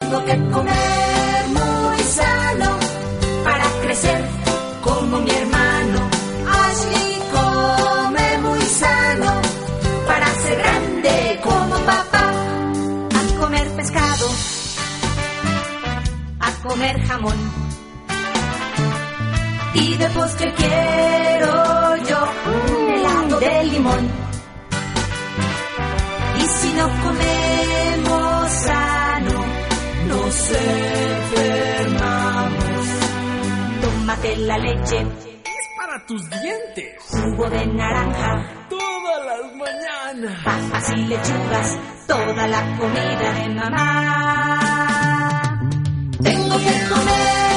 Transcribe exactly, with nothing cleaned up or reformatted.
Tengo que comer muy sano para crecer como mi hermano. Ashley come muy sano para ser grande como papá. A comer pescado, a comer jamón, y de postre quiero yo un helado de limón. Y si no comemos sano, nos enfermamos. Tómate la leche, es para tus dientes. Jugo de naranja, todas las mañanas. Papas y lechugas, toda la comida de mamá. Tengo que comer